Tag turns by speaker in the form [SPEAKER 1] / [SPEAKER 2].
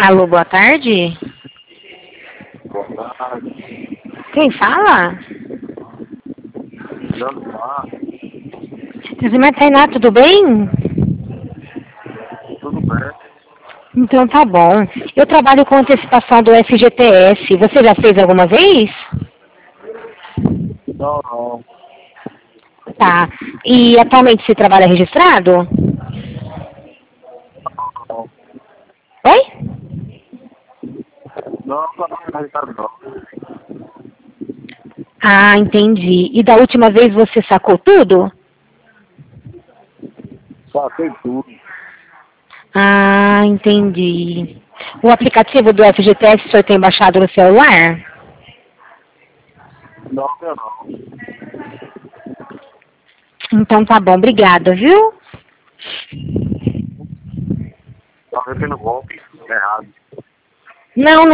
[SPEAKER 1] Alô, boa tarde.
[SPEAKER 2] Boa tarde.
[SPEAKER 1] Quem fala?
[SPEAKER 2] Jantar.
[SPEAKER 1] Mas Tainá, tudo bem?
[SPEAKER 2] Tudo bem?
[SPEAKER 1] Então tá bom. Eu trabalho com antecipação do FGTS. Você já fez alguma vez?
[SPEAKER 2] Não, não.
[SPEAKER 1] Tá. E atualmente você trabalha registrado?
[SPEAKER 2] Não,
[SPEAKER 1] Oi?
[SPEAKER 2] não, não, Ricardo, não.
[SPEAKER 1] Ah, entendi. E da última vez você sacou tudo?
[SPEAKER 2] Saquei tudo.
[SPEAKER 1] Ah, entendi. O aplicativo do FGTS o senhor tem baixado no celular?
[SPEAKER 2] Não, não.
[SPEAKER 1] Então tá bom, obrigada, viu?
[SPEAKER 2] Tá metendo golpe errado.
[SPEAKER 1] Não,